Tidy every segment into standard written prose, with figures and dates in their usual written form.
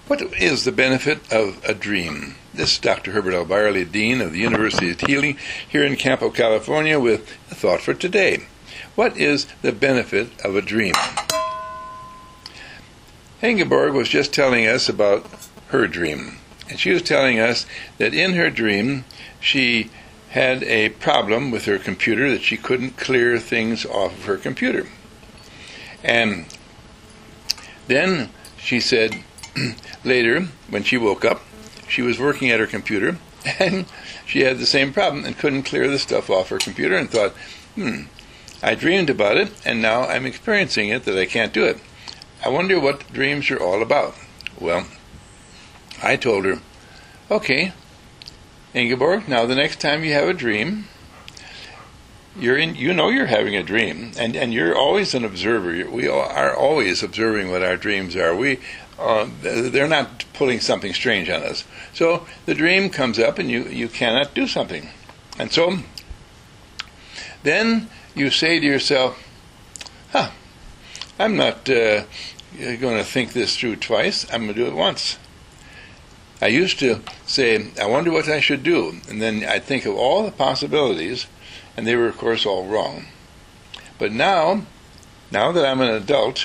What is the benefit of a dream? This is Dr. Herbert L. Byerly, Dean of the University of Healing here in Campo, California, with a thought for today. What is the benefit of a dream? Ingeborg was just telling us about her dream. And she was telling us that in her dream, she had a problem with her computer, that she couldn't clear things off of her computer. And then she said later, when she woke up, she was working at her computer, and she had the same problem and couldn't clear the stuff off her computer, and thought, I dreamed about it, and now I'm experiencing it, that I can't do it. I wonder what dreams are all about. Well, I told her, okay, Ingeborg, now the next time you have a dream, you're having a dream, and you're always an observer. We are always observing what our dreams are. They're not pulling something strange on us. So the dream comes up, and you cannot do something. And so then you say to yourself, I'm not going to think this through twice. I'm going to do it once. I used to say, I wonder what I should do. And then I'd think of all the possibilities, and they were, of course, all wrong. But now that I'm an adult,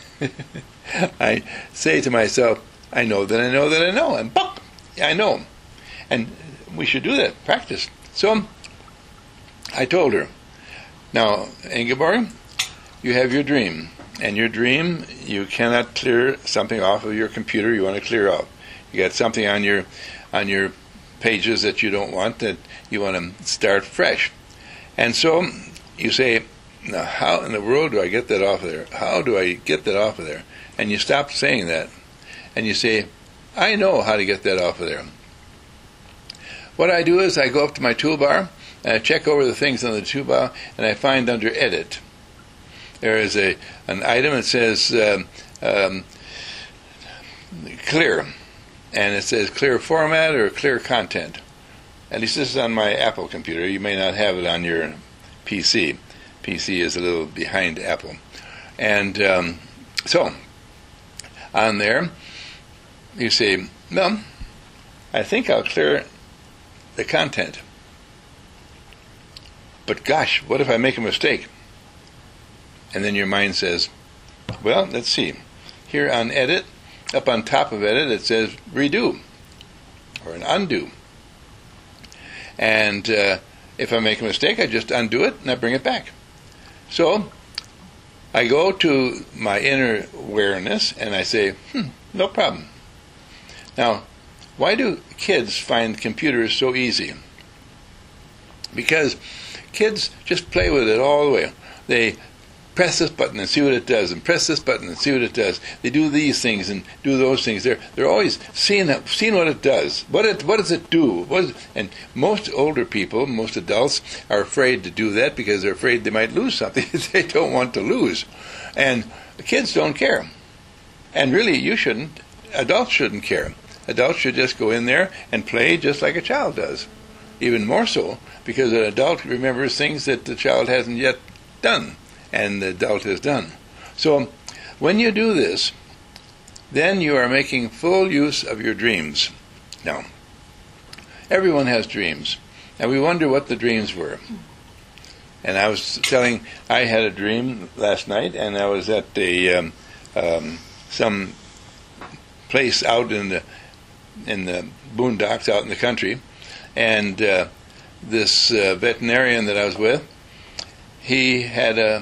I say to myself, I know that I know that I know. And pop, I know. And we should do that, practice. So I told her, now, Ingeborg, you have your dream. And your dream, you cannot clear something off of your computer you want to clear out. You got something on your pages that you don't want, that you want to start fresh. And so you say, now how in the world do I get that off of there? How do I get that off of there? And you stop saying that. And you say, I know how to get that off of there. What I do is I go up to my toolbar, and I check over the things on the toolbar, and I find under Edit, there is an item that says Clear. And it says Clear Format or Clear Content. At least this is on my Apple computer. You may not have it on your PC. PC is a little behind Apple. And so, on there, you say, no, I think I'll clear the content. But gosh, what if I make a mistake? And then your mind says, well, let's see. Here on Edit, up on top of Edit, it says Redo, or an Undo. And if I make a mistake, I just undo it and I bring it back. So I go to my inner awareness and I say, no problem. Now, why do kids find computers so easy? Because kids just play with it all the way. They press this button and see what it does, and press this button and see what it does. They do these things and do those things. They're always seeing what it does. What does it do? And most older people, most adults, are afraid to do that because they're afraid they might lose something they don't want to lose. And the kids don't care. And really, you shouldn't. Adults shouldn't care. Adults should just go in there and play just like a child does. Even more so, because an adult remembers things that the child hasn't yet done, and the adult has done. So, when you do this, then you are making full use of your dreams. Now, everyone has dreams, and we wonder what the dreams were. And I was I had a dream last night, and I was at some place out in the boondocks, out in the country, and this veterinarian that I was with, he had a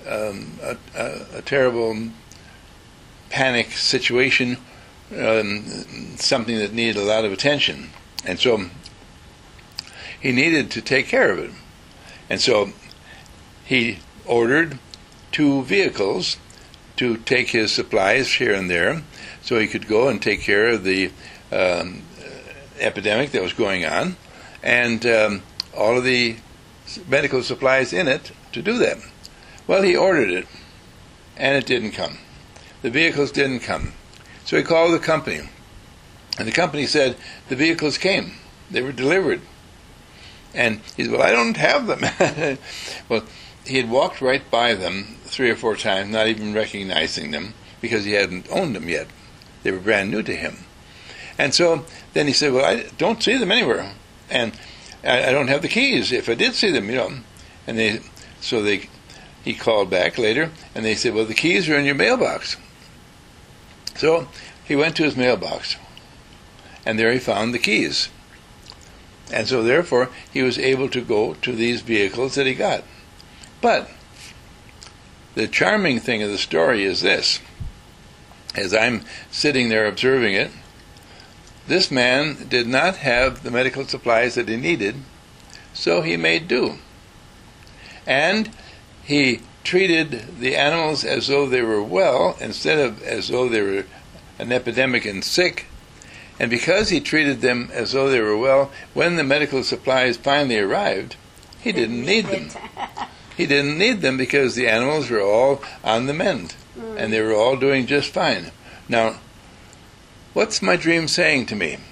terrible panic situation, something that needed a lot of attention. And so he needed to take care of it. And so he ordered 2 vehicles to take his supplies here and there so he could go and take care of the epidemic that was going on, and all of the medical supplies in it to do that. Well, he ordered it, and it didn't come. The vehicles didn't come. So he called the company, and the company said the vehicles came. They were delivered. And he said, well, I don't have them. Well, he had walked right by them 3 or 4 times, not even recognizing them, because he hadn't owned them yet. They were brand new to him. And so then he said, well, I don't see them anywhere. And I don't have the keys. If I did see them, And he called back later, and they said, well, the keys are in your mailbox. So he went to his mailbox, and there he found the keys. And so therefore, he was able to go to these vehicles that he got. But the charming thing of the story is this. As I'm sitting there observing it, this man did not have the medical supplies that he needed, so he made do. And he treated the animals as though they were well, instead of as though they were an epidemic and sick. And because he treated them as though they were well, when the medical supplies finally arrived, he didn't need them. He didn't need them because the animals were all on the mend, and they were all doing just fine. Now, what's my dream saying to me?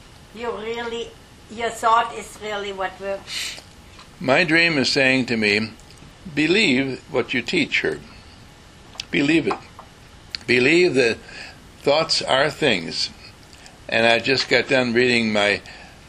Your thought is really what works. My dream is saying to me, believe what you teach, Herb. Believe it. Believe that thoughts are things. And I just got done reading my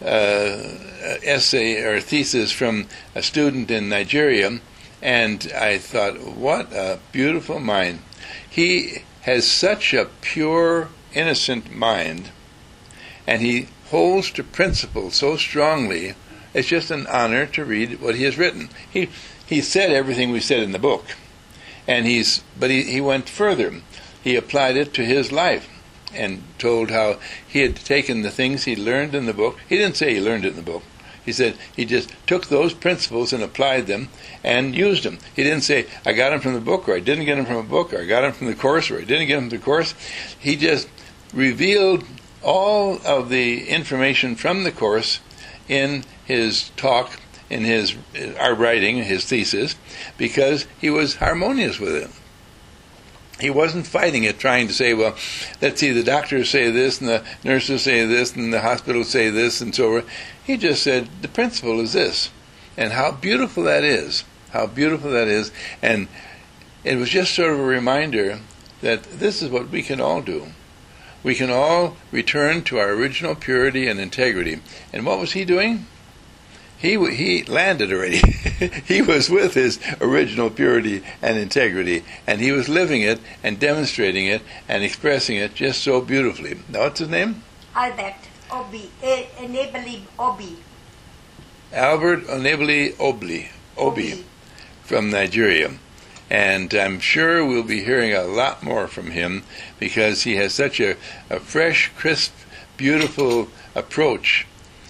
essay or thesis from a student in Nigeria, and I thought, what a beautiful mind. He has such a pure, innocent mind, and he holds to principles so strongly. It's just an honor to read what he has written. He said everything we said in the book, and but he went further. He applied it to his life and told how he had taken the things he learned in the book. He didn't say he learned it in the book. He said he just took those principles and applied them and used them. He didn't say, I got them from the book, or I didn't get them from a book, or I got them from the course, or I didn't get them from the course. He just revealed all of the information from the course in his talk, in our writing, his thesis, because he was harmonious with it. He wasn't fighting it, trying to say, well, let's see, the doctors say this, and the nurses say this, and the hospitals say this, and so forth. He just said, the principle is this. And how beautiful that is. How beautiful that is. And it was just sort of a reminder that this is what we can all do. We can all return to our original purity and integrity. And what was he doing? He landed already. He was with his original purity and integrity, and he was living it and demonstrating it and expressing it just so beautifully. Now, what's his name? Albert Onebeli Obi. Albert Onebeli Obi from Nigeria. And I'm sure we'll be hearing a lot more from him because he has such a fresh, crisp, beautiful approach.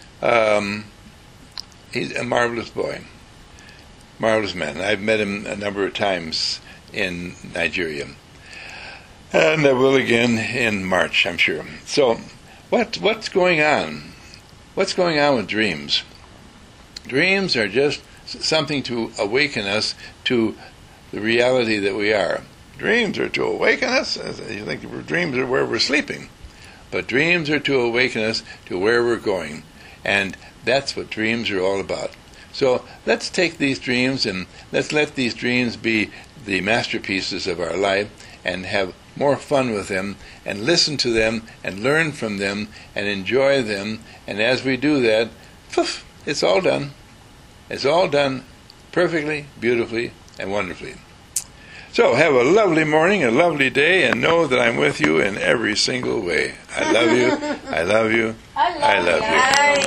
He's a marvelous boy. Marvelous man. I've met him a number of times in Nigeria. And I will again in March, I'm sure. So, what's going on? What's going on with dreams? Dreams are just something to awaken us to the reality that we are. Dreams are to awaken us. You think dreams are where we're sleeping. But dreams are to awaken us to where we're going. And that's what dreams are all about. So let's take these dreams and let's let these dreams be the masterpieces of our life and have more fun with them and listen to them and learn from them and enjoy them. And as we do that, poof, it's all done. It's all done perfectly, beautifully, and wonderfully. So have a lovely morning, a lovely day, and know that I'm with you in every single way. I love you. I love you. I love you.